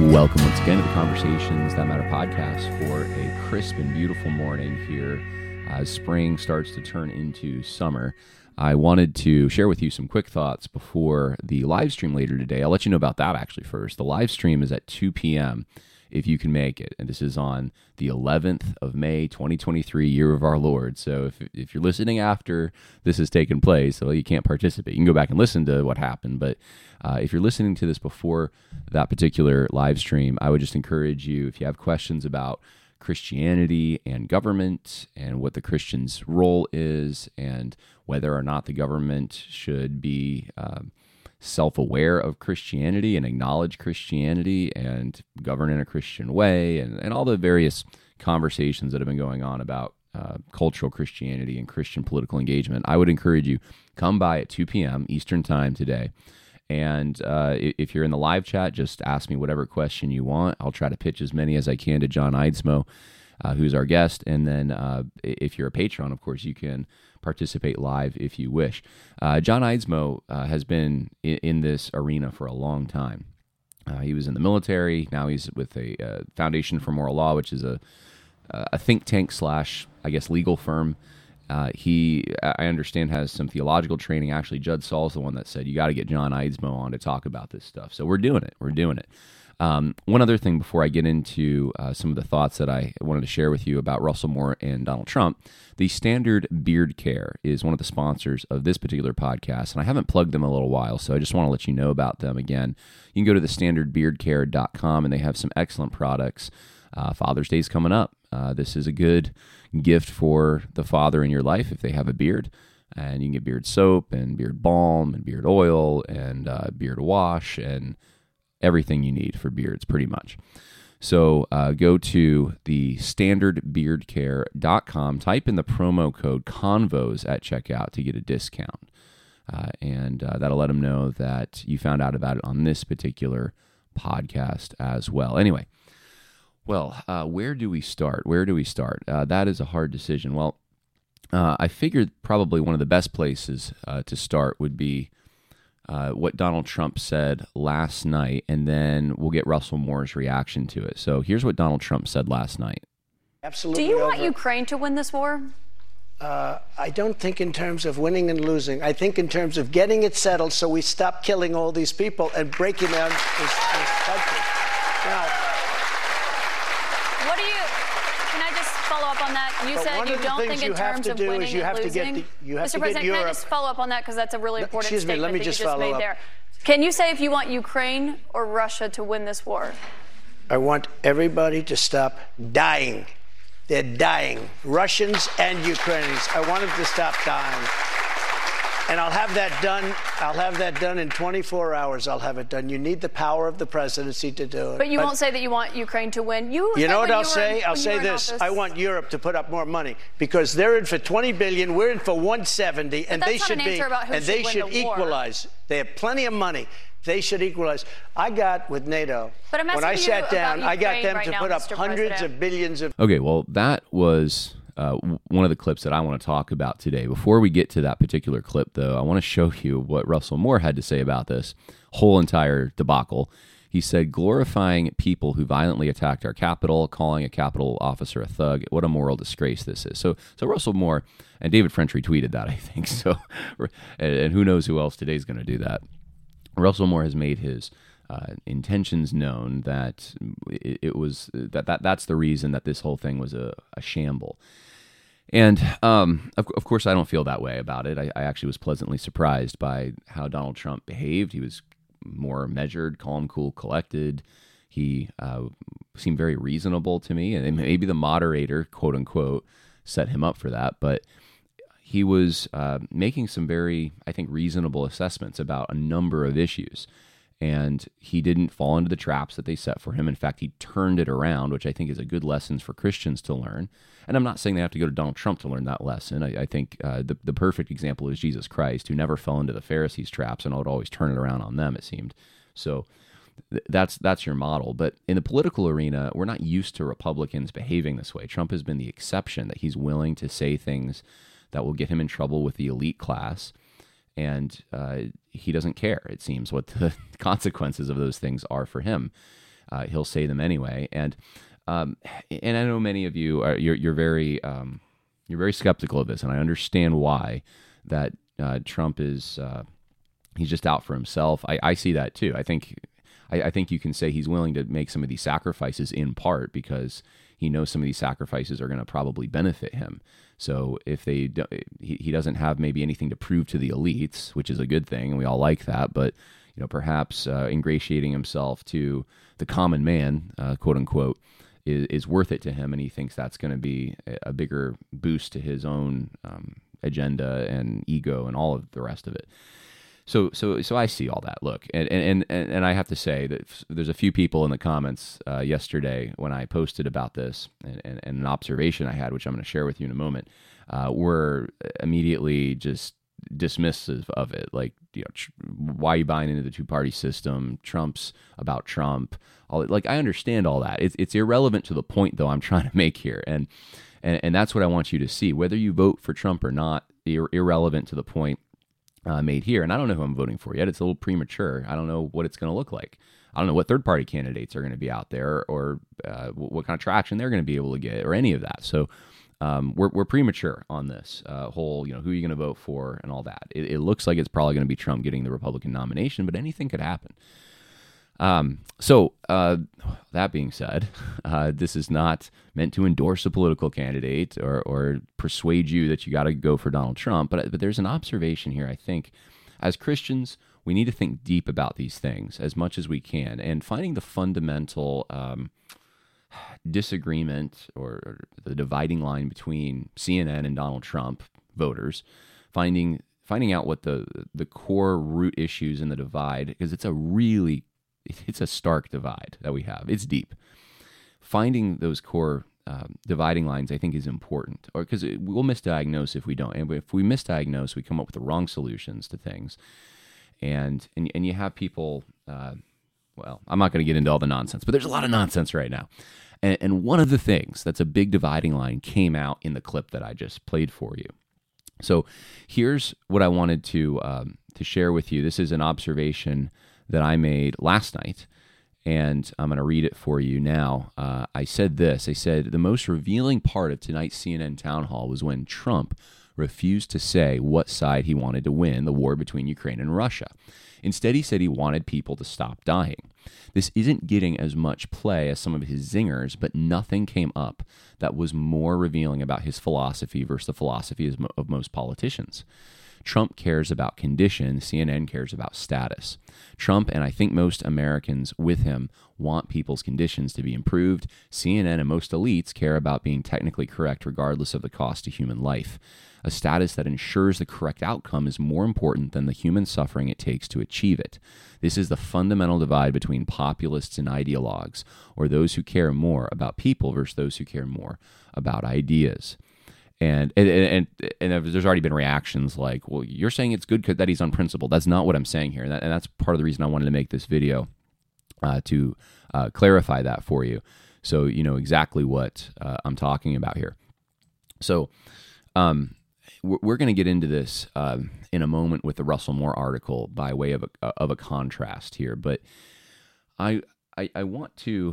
Welcome once again to the Conversations That Matter podcast for a crisp and beautiful morning here as spring starts to turn into summer. I wanted to share with you some quick thoughts before the live stream later today. I'll let you know about that actually first. The live stream is at 2 p.m. if you can make it. And this is on the 11th of May, 2023, year of our Lord. So if you're listening after this has taken place, well, you can't participate. You can go back and listen to what happened. But if you're listening to this before that particular live stream, I would just encourage you, if you have questions about Christianity and government and what the Christian's role is and whether or not the government should be self-aware of Christianity and acknowledge Christianity and govern in a Christian way and all the various conversations that have been going on about cultural Christianity and Christian political engagement, I would encourage you, come by at 2 p.m. Eastern Time today. And if you're in the live chat, just ask me whatever question you want. I'll try to pitch as many as I can to John Eidsmoe, who's our guest. And then if you're a patron, of course, you can participate live if you wish. John Eidsmoe has been in this arena for a long time. He was in the military. Now he's with a Foundation for Moral Law, which is a think tank / I guess, legal firm. He, I understand, has some theological training. Actually, Judd Saul's the one that said, you got to get John Eidsmoe on to talk about this stuff. So we're doing it. One other thing before I get into some of the thoughts that I wanted to share with you about Russell Moore and Donald Trump, the Standard Beard Care is one of the sponsors of this particular podcast, and I haven't plugged them in a little while, so I just want to let you know about them again. You can go to thestandardbeardcare.com, and they have some excellent products. Father's Day is coming up. This is a good gift for the father in your life if they have a beard. And you can get beard soap and beard balm and beard oil and beard wash and everything you need for beards, pretty much. So go to the standardbeardcare.com, type in the promo code CONVOS at checkout to get a discount. And that'll let them know that you found out about it on this particular podcast as well. Anyway, where do we start? That is a hard decision. Well, I figured probably one of the best places to start would be what Donald Trump said last night, and then we'll get Russell Moore's reaction to it. So here's what Donald Trump said last night. Absolutely. Do you want Ukraine to win this war? I don't think in terms of winning and losing. I think in terms of getting it settled so we stop killing all these people and breaking down this country. Now, can I just follow up on that? You said you don't think in terms of winning and losing. Mr. President, can I just follow up on that because that's a really important statement that you just made there. Can you say if you want Ukraine or Russia to win this war? I want everybody to stop dying. They're dying, Russians and Ukrainians. I want them to stop dying. And I'll have that done in 24 hours. I'll have it done. You need the power of the presidency to do it. But you won't say that you want Ukraine to win. You know what I'll say? I'll say this. I want Europe to put up more money because they're in for 20 billion. We're in for 170, and they should be. And they should equalize. They have plenty of money. They should equalize. I got with NATO. But I'm asking when I sat down, I got them to put up hundreds of billions of. Okay, well, that was one of the clips that I want to talk about today. Before we get to that particular clip, though, I want to show you what Russell Moore had to say about this whole entire debacle. He said, glorifying people who violently attacked our Capitol, calling a Capitol officer a thug. What a moral disgrace this is. So Russell Moore, and David French retweeted that, I think. So, and who knows who else today is going to do that. Russell Moore has made his intentions known that it was that's the reason that this whole thing was a shamble. And of course, I don't feel that way about it. I actually was pleasantly surprised by how Donald Trump behaved. He was more measured, calm, cool, collected. He seemed very reasonable to me, and maybe the moderator, quote unquote, set him up for that. But he was making some very, I think, reasonable assessments about a number of issues. And he didn't fall into the traps that they set for him. In fact, he turned it around, which I think is a good lesson for Christians to learn. And I'm not saying they have to go to Donald Trump to learn that lesson. I think the perfect example is Jesus Christ, who never fell into the Pharisees' traps and would always turn it around on them, it seemed. So that's your model. But in the political arena, we're not used to Republicans behaving this way. Trump has been the exception, that he's willing to say things that will get him in trouble with the elite class. And he doesn't care, it seems, what the consequences of those things are for him. he'll say them anyway. And I know many of you are you're very skeptical of this, and I understand why. That Trump is he's just out for himself. I see that too. I think you can say he's willing to make some of these sacrifices in part because he knows some of these sacrifices are going to probably benefit him. So if he doesn't have maybe anything to prove to the elites, which is a good thing, and we all like that, but perhaps ingratiating himself to the common man, quote unquote, is worth it to him, and he thinks that's going to be a bigger boost to his own agenda and ego and all of the rest of it. So I see all that. Look, and I have to say that there's a few people in the comments yesterday when I posted about this and an observation I had, which I'm going to share with you in a moment, were immediately just dismissive of it. Like, why are you buying into the two-party system? Trump's about Trump. I understand all that. It's irrelevant to the point, though, I'm trying to make here. And that's what I want you to see. Whether you vote for Trump or not, irrelevant to the point made here. And I don't know who I'm voting for yet. It's a little premature. I don't know what it's going to look like. I don't know what third-party candidates are going to be out there or what kind of traction they're going to be able to get or any of that. So we're premature on this whole, who are you going to vote for and all that. It looks like it's probably going to be Trump getting the Republican nomination, but anything could happen. So that being said, this is not meant to endorse a political candidate or persuade you that you got to go for Donald Trump. But there's an observation here. I think as Christians, we need to think deep about these things as much as we can, and finding the fundamental disagreement or the dividing line between CNN and Donald Trump voters, finding out what the core root issues in the divide, because it's a stark divide that we have. It's deep. Finding those core dividing lines, I think, is important, or because we'll misdiagnose if we don't. And if we misdiagnose, we come up with the wrong solutions to things. And you have people. Well, I'm not going to get into all the nonsense, but there's a lot of nonsense right now. And one of the things that's a big dividing line came out in the clip that I just played for you. So here's what I wanted to share with you. This is an observation that I made last night, and I'm going to read it for you now. I said this. I said, the most revealing part of tonight's CNN town hall was when Trump refused to say what side he wanted to win the war between Ukraine and Russia. Instead, he said he wanted people to stop dying. This isn't getting as much play as some of his zingers, but nothing came up that was more revealing about his philosophy versus the philosophy of most politicians. Trump cares about conditions, CNN cares about status. Trump, and I think most Americans with him, want people's conditions to be improved. CNN and most elites care about being technically correct regardless of the cost to human life. A status that ensures the correct outcome is more important than the human suffering it takes to achieve it. This is the fundamental divide between populists and ideologues, or those who care more about people versus those who care more about ideas. And there's already been reactions like, well, you're saying it's good that he's unprincipled. That's not what I'm saying here. And that's part of the reason I wanted to make this video, to clarify that for you, so you know exactly what I'm talking about here. So we're going to get into this in a moment with the Russell Moore article by way of a contrast here. But I want you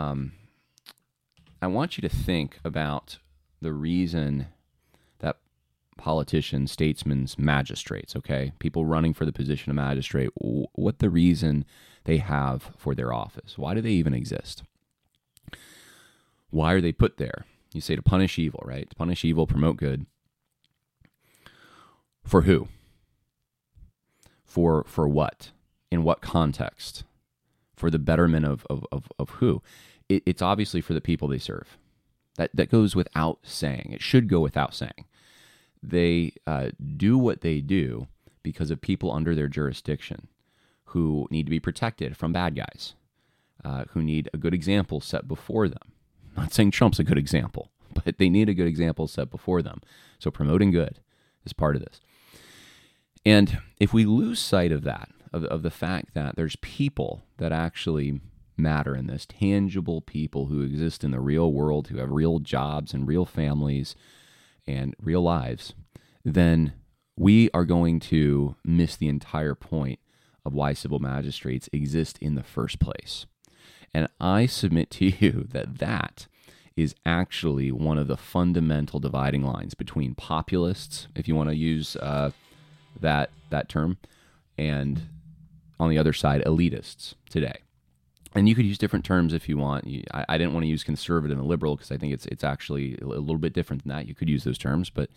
to think about the reason that politicians, statesmen, magistrates, okay, people running for the position of magistrate, what the reason they have for their office. Why do they even exist? Why are they put there? You say to punish evil, right? To punish evil, promote good. For who? For what? In what context? For the betterment of who? It's obviously for the people they serve. That goes without saying. It should go without saying. They do what they do because of people under their jurisdiction who need to be protected from bad guys, who need a good example set before them. I'm not saying Trump's a good example, but they need a good example set before them. So promoting good is part of this. And if we lose sight of that, of the fact that there's people that actually matter in this, tangible people who exist in the real world, who have real jobs and real families and real lives, then we are going to miss the entire point of why civil magistrates exist in the first place. And I submit to you that that is actually one of the fundamental dividing lines between populists, if you want to use that term, and on the other side, elitists today. And you could use different terms if you want. I didn't want to use conservative and liberal because I think it's actually a little bit different than that. You could use those terms, but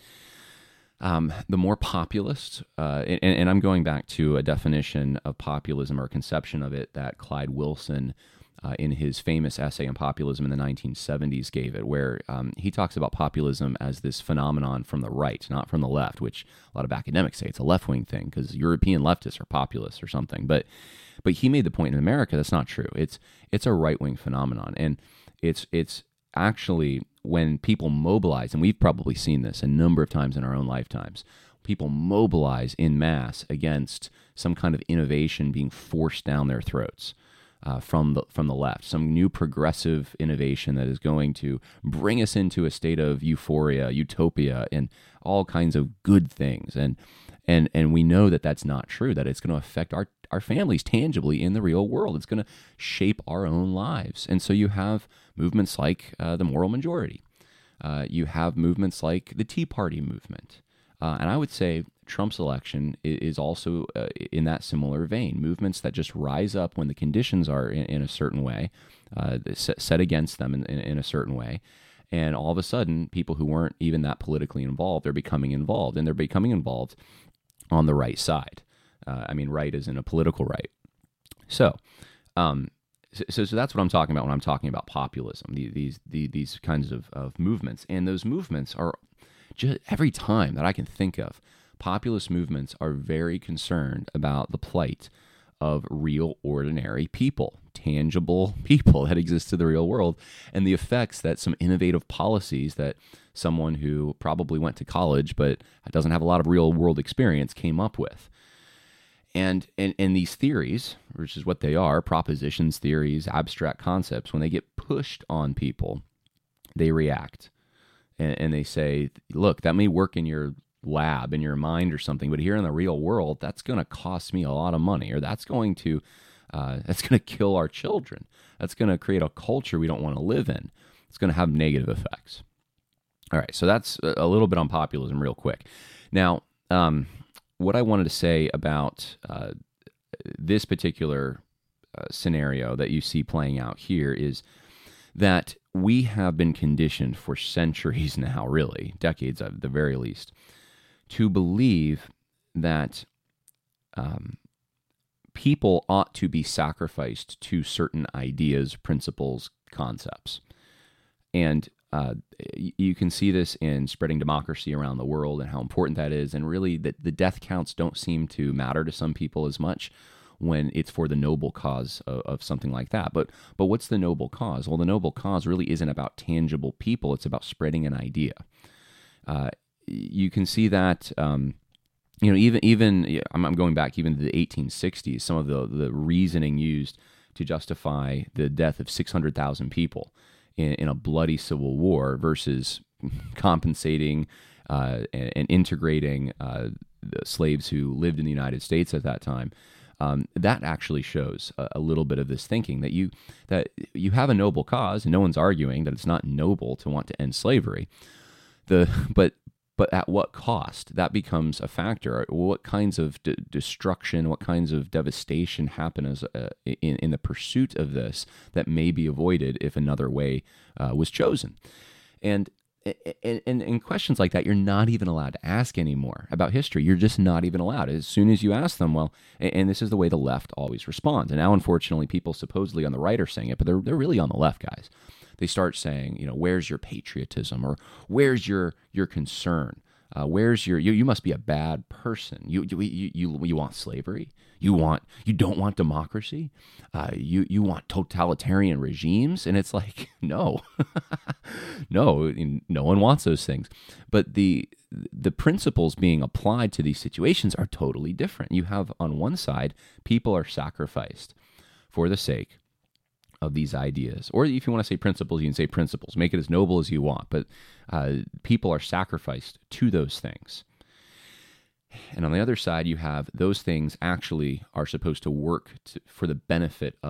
the more populist, and I'm going back to a definition of populism or a conception of it that Clyde Wilson, in his famous essay on populism in the 1970s, gave it, where he talks about populism as this phenomenon from the right, not from the left, which a lot of academics say it's a left-wing thing because European leftists are populists or something. But he made the point in America that's not true. It's a right-wing phenomenon, and it's actually when people mobilize, and we've probably seen this a number of times in our own lifetimes, people mobilize in mass against some kind of innovation being forced down their throats from the left, some new progressive innovation that is going to bring us into a state of euphoria, utopia, and all kinds of good things. And we know that that's not true, that it's going to affect our families tangibly in the real world. It's going to shape our own lives. And so you have movements like the moral majority. You have movements like the Tea Party movement. And I would say Trump's election is also in that similar vein. Movements that just rise up when the conditions are in a certain way, set against them in a certain way. And all of a sudden, people who weren't even that politically involved, they're becoming involved. And they're becoming involved on the right side. Right as in a political right. So that's what I'm talking about when I'm talking about populism, these kinds of movements. And those movements are just, every time that I can think of, populist movements are very concerned about the plight of real, ordinary people, tangible people that exist in the real world, and the effects that some innovative policies that someone who probably went to college but doesn't have a lot of real world experience came up with. And these theories, which is what they are, propositions, theories, abstract concepts, when they get pushed on people, they react. And they say, look, that may work in your lab, in your mind or something, but here in the real world, that's going to cost me a lot of money, or that's going to kill our children. That's going to create a culture we don't want to live in. It's going to have negative effects. All right, so that's a little bit on populism real quick. Now, what I wanted to say about this particular scenario that you see playing out here is that we have been conditioned for centuries now, really, decades at the very least, to believe that people ought to be sacrificed to certain ideas, principles, concepts. And you can see this in spreading democracy around the world and how important that is. And really, the death counts don't seem to matter to some people as much when it's for the noble cause of something like that. But what's the noble cause? Well, the noble cause really isn't about tangible people. It's about spreading an idea. You can see that, even I'm going back even to the 1860s, some of the reasoning used to justify the death of 600,000 people in a bloody civil war versus compensating and integrating the slaves who lived in the United States at that time. That actually shows a little bit of this thinking that you have a noble cause, and no one's arguing that it's not noble to want to end slavery. But at what cost? That becomes a factor. What kinds of destruction, what kinds of devastation happen in the pursuit of this that may be avoided if another way was chosen? And in questions like that, you're not even allowed to ask anymore about history. You're just not even allowed. As soon as you ask them, well, and this is the way the left always responds. And now, unfortunately, people supposedly on the right are saying it, but they're really on the left, guys. They start saying, where's your patriotism, or where's your concern? Where's your you must be a bad person. You want slavery? You don't want democracy? You want totalitarian regimes? And it's like, no, no one wants those things. But the principles being applied to these situations are totally different. You have on one side, people are sacrificed for the sake of these ideas. Or if you want to say principles, you can say principles. Make it as noble as you want. But people are sacrificed to those things. And on the other side, you have those things actually are supposed to work for the benefit of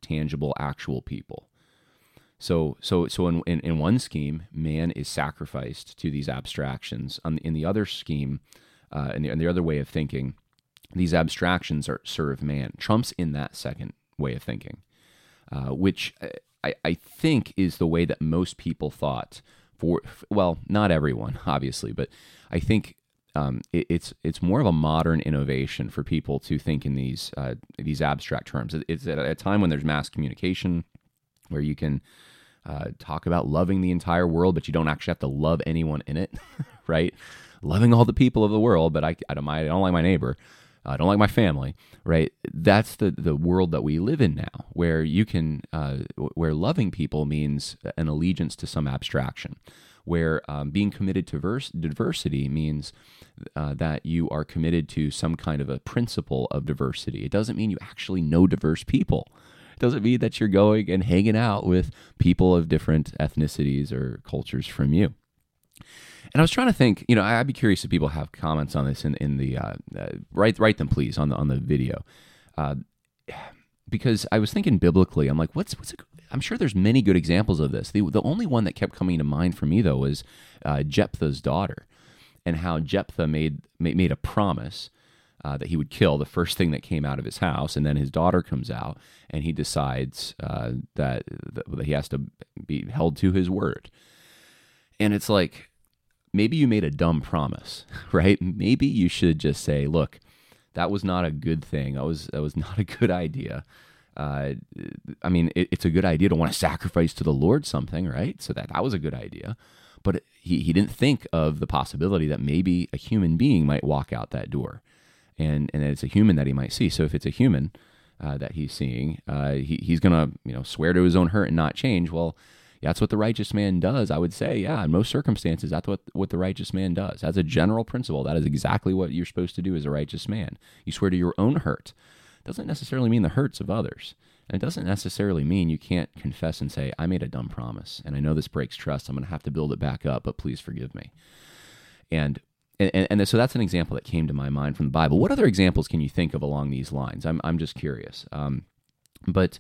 tangible, actual people. So in one scheme, man is sacrificed to these abstractions. In the other scheme, in the other way of thinking, these abstractions serve man. Trump's in that second way of thinking, which I think is the way that most people thought. Well, not everyone, obviously, but I think it's more of a modern innovation for people to think in these abstract terms. It's at a time when there's mass communication, where you can talk about loving the entire world, but you don't actually have to love anyone in it, right? Loving all the people of the world, but I don't like my neighbor. I don't like my family, right? That's the world that we live in now, where you can, where loving people means an allegiance to some abstraction, where being committed to diversity means that you are committed to some kind of a principle of diversity. It doesn't mean you actually know diverse people. It doesn't mean that you're going and hanging out with people of different ethnicities or cultures from you. And I was trying to think, I'd be curious if people have comments on this in the write them please on the video, because I was thinking biblically. I'm like, I'm sure there's many good examples of this. The only one that kept coming to mind for me though was Jephthah's daughter, and how Jephthah made a promise that he would kill the first thing that came out of his house, and then his daughter comes out, and he decides that he has to be held to his word. And it's like, maybe you made a dumb promise, right? Maybe you should just say, look, that was not a good thing. That was not a good idea. It's a good idea to want to sacrifice to the Lord something, right? So that was a good idea. But he didn't think of the possibility that maybe a human being might walk out that door, and that it's a human that he might see. So if it's a human that he's seeing, he's going to swear to his own hurt and not change. Well, that's what the righteous man does, I would say. Yeah, in most circumstances, that's what the righteous man does. As a general principle, that is exactly what you're supposed to do as a righteous man. You swear to your own hurt. It doesn't necessarily mean the hurts of others. And it doesn't necessarily mean you can't confess and say, I made a dumb promise, and I know this breaks trust. I'm going to have to build it back up, but please forgive me. And so that's an example that came to my mind from the Bible. What other examples can you think of along these lines? I'm just curious. But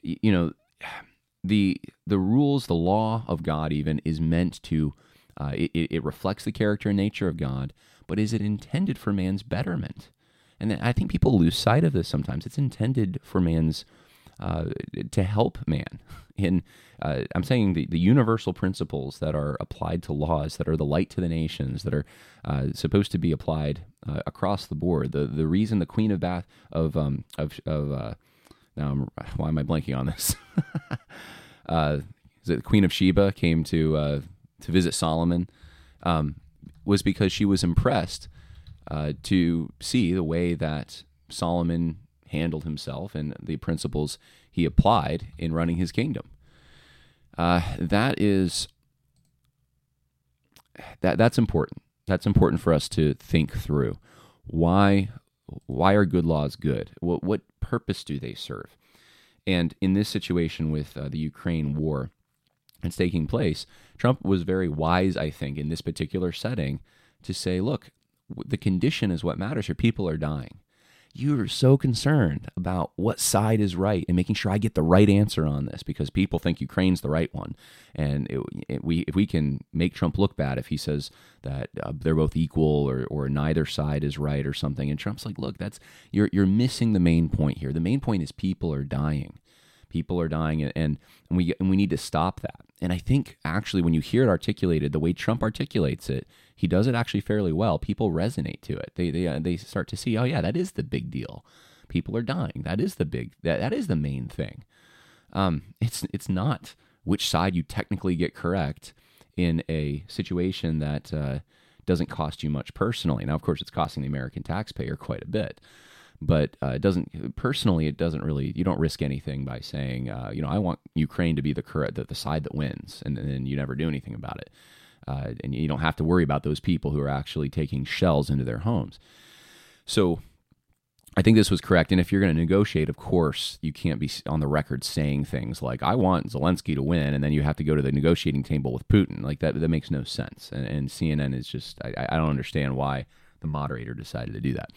the rules, the law of God even is meant to, it reflects the character and nature of God, but is it intended for man's betterment? And I think people lose sight of this sometimes. It's intended for man's, to help man. I'm saying the universal principles that are applied to laws, that are the light to the nations, that are supposed to be applied across the board. The reason the Queen of now why am I blanking on this? Is it the Queen of Sheba came to visit Solomon? Was because she was impressed to see the way that Solomon handled himself and the principles he applied in running his kingdom. That's important. That's important for us to think through. Why are good laws good? What purpose do they serve? And in this situation with the Ukraine war that's taking place, Trump was very wise, I think, in this particular setting to say, look, the condition is what matters here. People are dying. You're so concerned about what side is right and making sure I get the right answer on this because people think Ukraine's the right one. And if we can make Trump look bad if he says that they're both equal or neither side is right or something, and Trump's like, look, you're missing the main point here. The main point is people are dying. People are dying, and we need to stop that. And I think actually when you hear it articulated the way Trump articulates it, he does it actually fairly well. People resonate to it. They start to see, oh yeah, that is the big deal. People are dying. That is that is the main thing. It's not which side you technically get correct in a situation that doesn't cost you much personally. Now, of course, it's costing the American taxpayer quite a bit. But it doesn't really, you don't risk anything by saying, I want Ukraine to be the side that wins, and then you never do anything about it. And you don't have to worry about those people who are actually taking shells into their homes. So I think this was correct. And if you're going to negotiate, of course, you can't be on the record saying things like, I want Zelensky to win, and then you have to go to the negotiating table with Putin. Like that makes no sense. And CNN is just, I don't understand why the moderator decided to do that.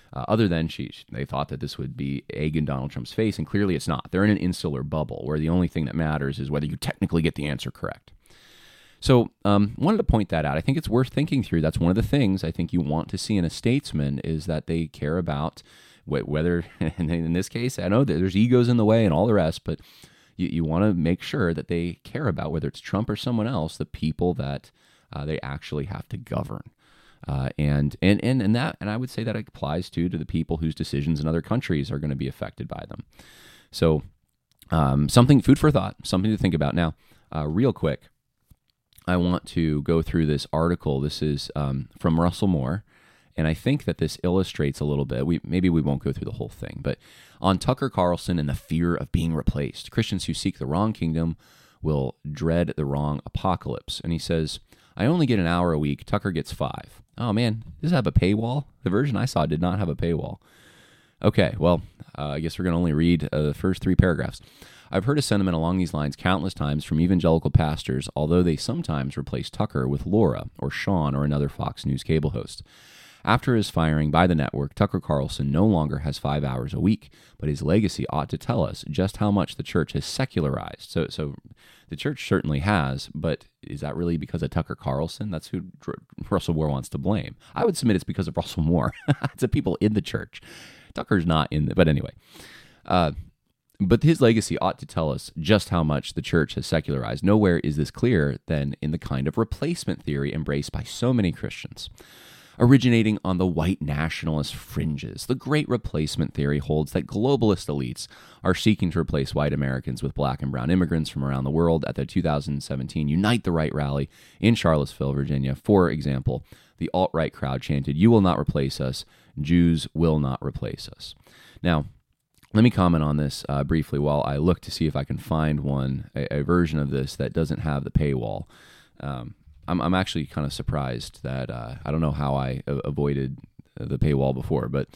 other than they thought that this would be egg in Donald Trump's face, and clearly it's not. They're in an insular bubble where the only thing that matters is whether you technically get the answer correct. So wanted to point that out. I think it's worth thinking through. That's one of the things I think you want to see in a statesman is that they care about whether, in this case, I know that there's egos in the way and all the rest, but you want to make sure that they care about, whether it's Trump or someone else, the people that they actually have to govern. And I would say that applies to the people whose decisions in other countries are going to be affected by them. So food for thought, something to think about. Now, real quick, I want to go through this article. This is from Russell Moore, and I think that this illustrates a little bit. Maybe we won't go through the whole thing, but on Tucker Carlson and the fear of being replaced. Christians who seek the wrong kingdom will dread the wrong apocalypse. And he says, I only get an hour a week. Tucker gets 5. Oh, man, does it have a paywall? The version I saw did not have a paywall. Okay, well, I guess we're going to only read the first 3 paragraphs. I've heard a sentiment along these lines countless times from evangelical pastors, although they sometimes replace Tucker with Laura or Sean or another Fox News cable host. After his firing by the network, Tucker Carlson no longer has 5 hours a week, but his legacy ought to tell us just how much the church has secularized. So the church certainly has, but is that really because of Tucker Carlson? That's who Russell Moore wants to blame. I would submit it's because of Russell Moore. It's the people in the church. Tucker's not in but anyway. But his legacy ought to tell us just how much the church has secularized. Nowhere is this clearer than in the kind of replacement theory embraced by so many Christians. Originating on the white nationalist fringes, the great replacement theory holds that globalist elites are seeking to replace white Americans with black and brown immigrants from around the world. At the 2017 Unite the Right rally in Charlottesville, Virginia, for example, the alt-right crowd chanted, "You will not replace us. Jews will not replace us." Now, let me comment on this briefly while I look to see if I can find a version of this that doesn't have the paywall. I'm actually kind of surprised that I don't know how I avoided the paywall before, but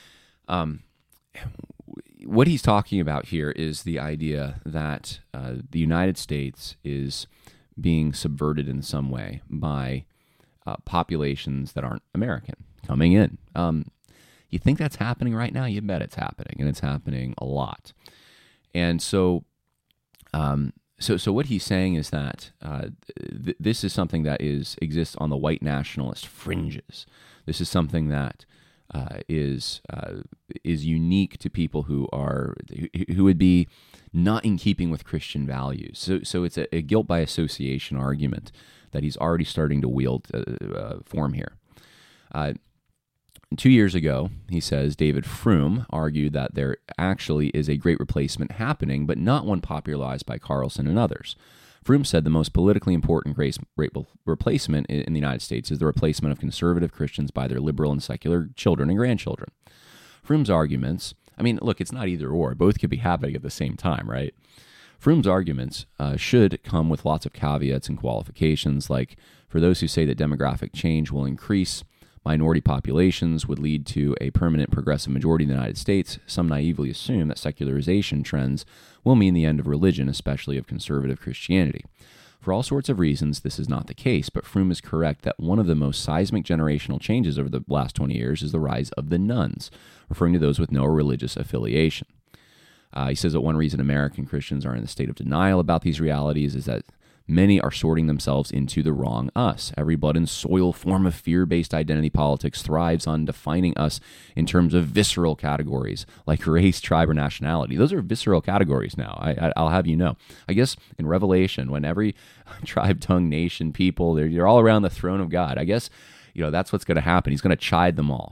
what he's talking about here is the idea that the United States is being subverted in some way by populations that aren't American coming in. You think that's happening right now? You bet it's happening, and it's happening a lot. And so what he's saying is that this is something that exists on the white nationalist fringes. This is something that is unique to people who would be not in keeping with Christian values. So it's a guilt by association argument that he's already starting to wield form here. 2 years ago, he says, David Froome argued that there actually is a great replacement happening, but not one popularized by Carlson and others. Froome said the most politically important great replacement in the United States is the replacement of conservative Christians by their liberal and secular children and grandchildren. Froome's arguments, look, it's not either or. Both could be happening at the same time, right? Froome's arguments should come with lots of caveats and qualifications, like for those who say that demographic change will increase minority populations would lead to a permanent progressive majority in the United States, some naively assume that secularization trends will mean the end of religion, especially of conservative Christianity. For all sorts of reasons, this is not the case, but Froome is correct that one of the most seismic generational changes over the last 20 years is the rise of the nuns, referring to those with no religious affiliation. He says that one reason American Christians are in a state of denial about these realities is that many are sorting themselves into the wrong us. Every blood and soil form of fear-based identity politics thrives on defining us in terms of visceral categories like race, tribe, or nationality. Those are visceral categories now, I'll have you know. I guess in Revelation, when every tribe, tongue, nation, people, they're all around the throne of God, I guess that's what's going to happen. He's going to chide them all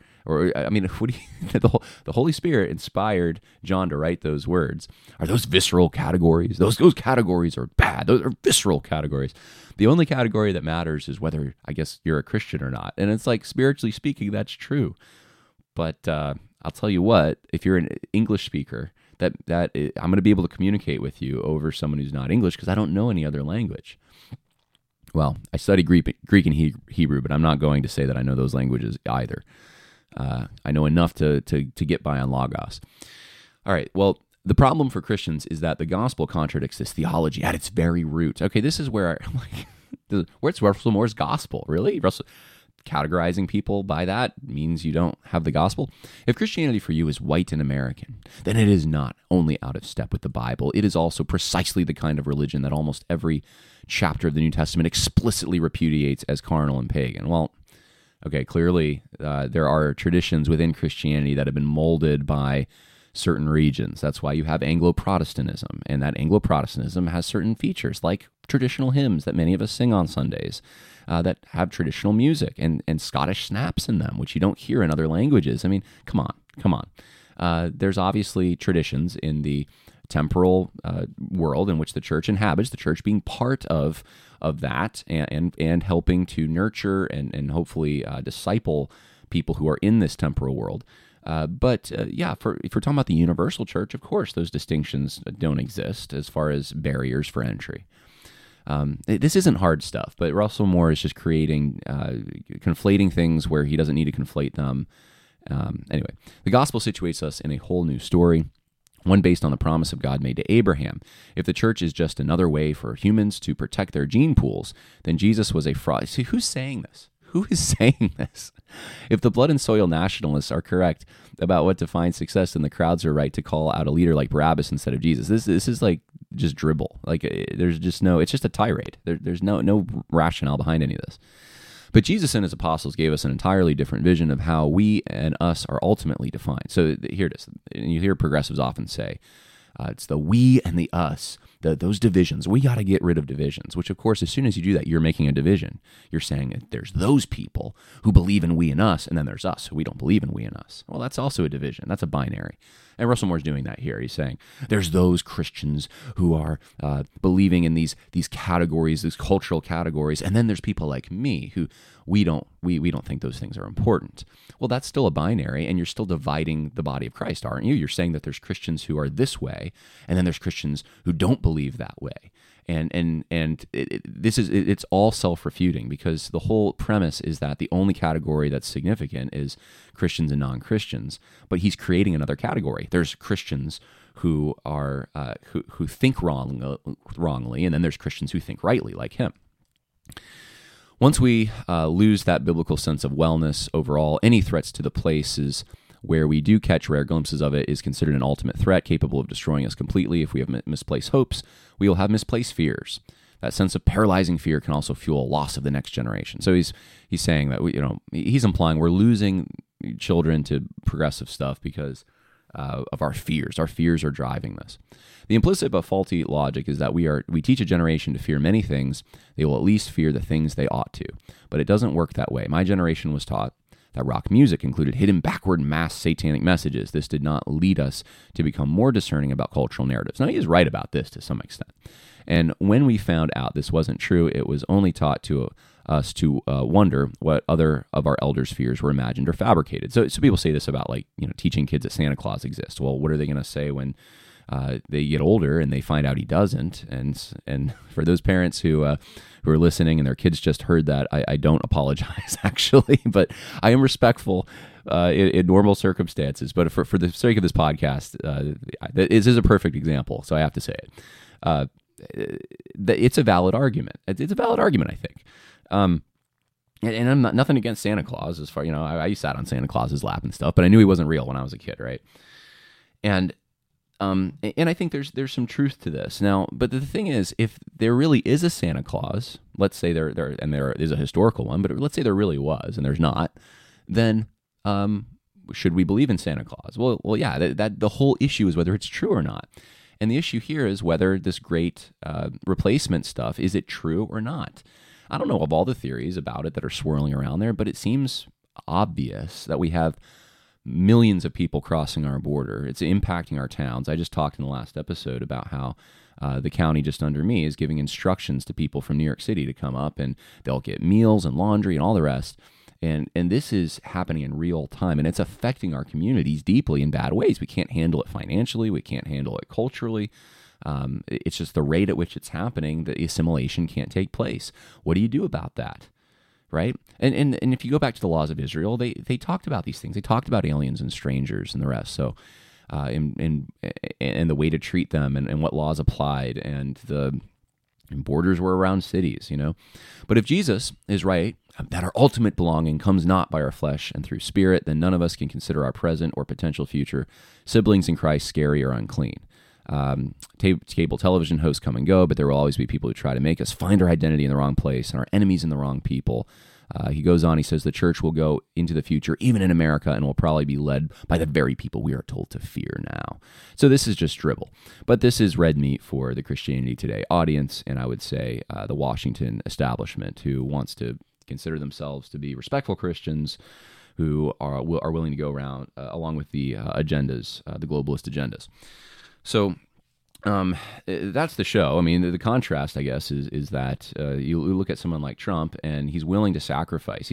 the Holy Spirit inspired John to write those words. Are those visceral categories? Those categories are bad. Those are visceral categories. The only category that matters is whether, I guess, you're a Christian or not. And it's like, spiritually speaking, that's true. But I'll tell you what, if you're an English speaker, that I'm going to be able to communicate with you over someone who's not English because I don't know any other language. Well, I study Greek and Hebrew, but I'm not going to say that I know those languages either. I know enough to get by on Logos. All right, well, the problem for Christians is that the gospel contradicts this theology at its very root. Okay, this is where I'm like, where's Russell Moore's gospel? Really? categorizing people by that means you don't have the gospel. If Christianity for you is white and American, then it is not only out of step with the Bible, it is also precisely the kind of religion that almost every chapter of the New Testament explicitly repudiates as carnal and pagan. Well, okay, clearly there are traditions within Christianity that have been molded by certain regions. That's why you have Anglo-Protestantism, and that Anglo-Protestantism has certain features like traditional hymns that many of us sing on Sundays that have traditional music and Scottish snaps in them, which you don't hear in other languages. I mean, come on. There's obviously traditions in the temporal world in which the church inhabits, the church being part of that and helping to nurture and hopefully disciple people who are in this temporal world. But if we're talking about the universal church, of course, those distinctions don't exist as far as barriers for entry. This isn't hard stuff, but Russell Moore is just conflating things where he doesn't need to conflate them. Anyway, the gospel situates us in a whole new story, one based on the promise of God made to Abraham. If the church is just another way for humans to protect their gene pools, then Jesus was a fraud. See, who's saying this? Who is saying this? If the blood and soil nationalists are correct about what defines success, then the crowds are right to call out a leader like Barabbas instead of Jesus. This is like just dribble. Like there's just no. It's just a tirade. There's no rationale behind any of this. But Jesus and his apostles gave us an entirely different vision of how we and us are ultimately defined. So here it is. And you hear progressives often say, it's the we and the us, those divisions. We got to get rid of divisions, which, of course, as soon as you do that, you're making a division. You're saying that there's those people who believe in we and us, and then there's us who we don't believe in we and us. Well, that's also a division. That's a binary. And Russell Moore's doing that here. He's saying there's those Christians who are believing in these categories, these cultural categories, and then there's people like me who we don't think those things are important. Well, that's still a binary, and you're still dividing the body of Christ, aren't you? You're saying that there's Christians who are this way, and then there's Christians who don't believe that way. And it's all self-refuting, because the whole premise is that the only category that's significant is Christians and non-Christians, but he's creating another category. There's Christians who are who think wrongly, and then there's Christians who think rightly, like him. Once we lose that biblical sense of wellness overall, any threats to the places where we do catch rare glimpses of it is considered an ultimate threat capable of destroying us completely. If we have misplaced hopes, we will have misplaced fears. That sense of paralyzing fear can also fuel a loss of the next generation. So he's saying that he's implying we're losing children to progressive stuff because of our fears. Our fears are driving this. The implicit but faulty logic is that we teach a generation to fear many things. They will at least fear the things they ought to. But it doesn't work that way. My generation was taught that rock music included hidden backward mass satanic messages. This did not lead us to become more discerning about cultural narratives. Now, he is right about this to some extent. And when we found out this wasn't true, it was only taught to us to wonder what other of our elders' fears were imagined or fabricated. So people say this about, teaching kids that Santa Claus exists. Well, what are they going to say when they get older and they find out he doesn't? And for those parents who are listening and their kids just heard that, I don't apologize, actually, but I am respectful in normal circumstances. But for the sake of this podcast, this is a perfect example, so I have to say it. It's a valid argument. It's a valid argument, I think. And I'm nothing against Santa Claus. As far I sat on Santa Claus's lap and stuff, but I knew he wasn't real when I was a kid, right? And I think there's some truth to this now. But the thing is, if there really is a Santa Claus, let's say there is a historical one, but let's say there really was, and there's not, then should we believe in Santa Claus? Well, yeah. That the whole issue is whether it's true or not. And the issue here is whether this great replacement stuff, is it true or not? I don't know of all the theories about it that are swirling around there, but it seems obvious that we have millions of people crossing our border. It's impacting our towns. I just talked in the last episode about how the county just under me is giving instructions to people from New York City to come up, and they'll get meals and laundry and all the rest. And this is happening in real time, and it's affecting our communities deeply in bad ways. We can't handle it financially. We can't handle it culturally. It's just the rate at which it's happening, the assimilation can't take place. What do you do about that? Right? And if you go back to the laws of Israel, they talked about these things. They talked about aliens and strangers and the rest. So, and the way to treat them and what laws applied and borders were around cities, But if Jesus is right that our ultimate belonging comes not by our flesh and through spirit, then none of us can consider our present or potential future siblings in Christ scary or unclean. Cable television hosts come and go, but there will always be people who try to make us find our identity in the wrong place and our enemies in the wrong people. He goes on, he says, the church will go into the future, even in America, and will probably be led by the very people we are told to fear now. So this is just dribble. But this is red meat for the Christianity Today audience, and I would say the Washington establishment, who wants to consider themselves to be respectful Christians who are willing to go around along with the agendas, the globalist agendas. So that's the show. I mean, the contrast, I guess, is that you look at someone like Trump, and he's willing to sacrifice.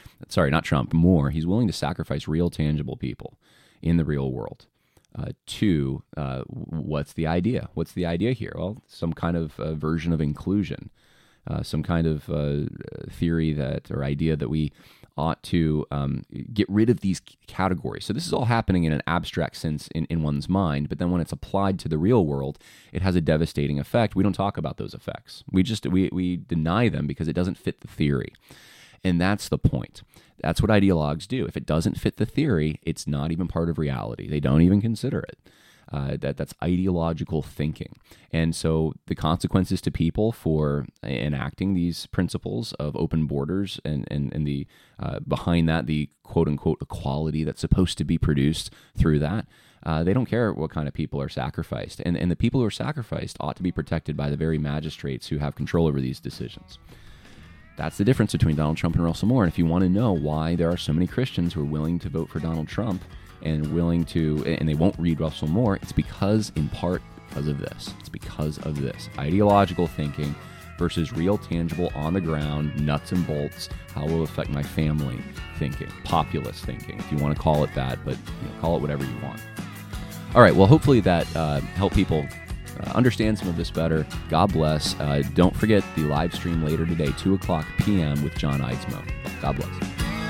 Moore. He's willing to sacrifice real, tangible people in the real world to what's the idea? What's the idea here? Well, some kind of version of inclusion, some kind of theory or idea that we ought to get rid of these categories. So this is all happening in an abstract sense in one's mind, but then when it's applied to the real world, it has a devastating effect. We don't talk about those effects. We deny them because it doesn't fit the theory. And that's the point. That's what ideologues do. If it doesn't fit the theory, it's not even part of reality. They don't even consider it. That's ideological thinking. And so the consequences to people for enacting these principles of open borders and the behind that, the quote-unquote equality that's supposed to be produced through that, they don't care what kind of people are sacrificed. And the people who are sacrificed ought to be protected by the very magistrates who have control over these decisions. That's the difference between Donald Trump and Russell Moore. And if you want to know why there are so many Christians who are willing to vote for Donald Trump and they won't read Russell Moore, it's in part because of this. It's because of this. Ideological thinking versus real, tangible, on the ground, nuts and bolts, how will it affect my family thinking, populist thinking, if you want to call it that, but call it whatever you want. All right, well, hopefully that helped people understand some of this better. God bless. Don't forget the live stream later today, 2:00 p.m. with John Eidsmoe. God bless.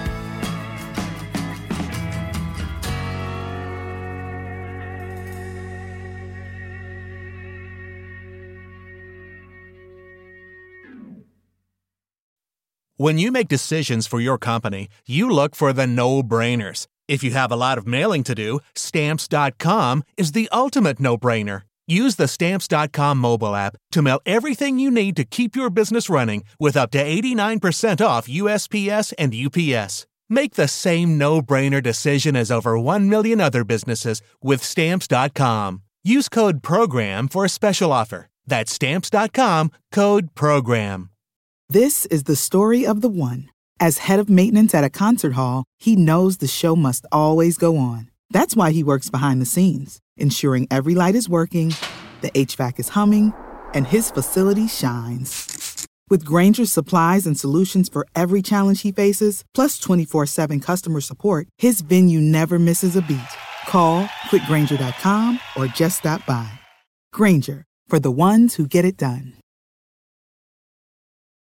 When you make decisions for your company, you look for the no-brainers. If you have a lot of mailing to do, Stamps.com is the ultimate no-brainer. Use the Stamps.com mobile app to mail everything you need to keep your business running with up to 89% off USPS and UPS. Make the same no-brainer decision as over 1 million other businesses with Stamps.com. Use code PROGRAM for a special offer. That's Stamps.com, code PROGRAM. This is the story of the one. As head of maintenance at a concert hall, he knows the show must always go on. That's why he works behind the scenes, ensuring every light is working, the HVAC is humming, and his facility shines. With Grainger's supplies and solutions for every challenge he faces, plus 24/7 customer support, his venue never misses a beat. Call quickgrainger.com or just stop by. Grainger, for the ones who get it done.